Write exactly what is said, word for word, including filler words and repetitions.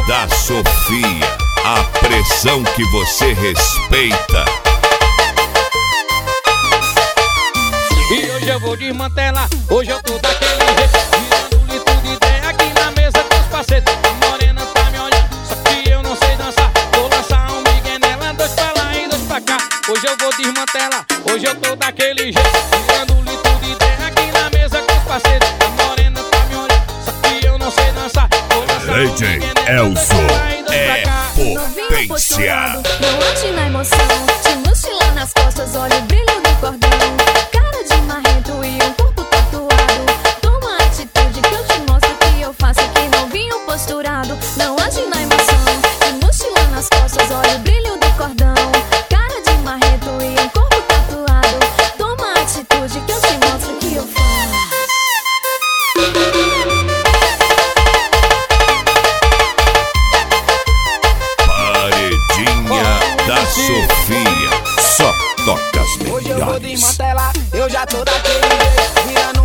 da Sofia, a pressão que você respeita. E hoje eu vou desmantelar, hoje eu tô daquele jeito, virando litro de ideia aqui na mesa com os parceiros. A morena tá me olhando, só que eu não sei dançar. Vou lançar um migué nela, dois pra lá e dois pra cá. Hoje eu vou desmantelar, hoje eu tô daquele jeito, virando litro de ideia aqui na mesa com os parceiros. A morena tá me olhando, só que eu não sei dançar. Vou lançar um migué nela, dois pra lá e dois pra cá. É potência. Não ande na emoção, te mochila nas costas, olha o brilho do cordão. Cara de marrento e um corpo tatuado. Toma atitude que eu te mostro que eu faço que não vinho posturado. Não ande na emoção, te mochila nas costas, olha o brilho do cordão. Cara de marrento e um corpo tatuado. Toma atitude que eu te mostro que eu faço. Da Sofia, só toca as melhores. Hoje eu vou desmantelar, eu já tô daquele jeito, virando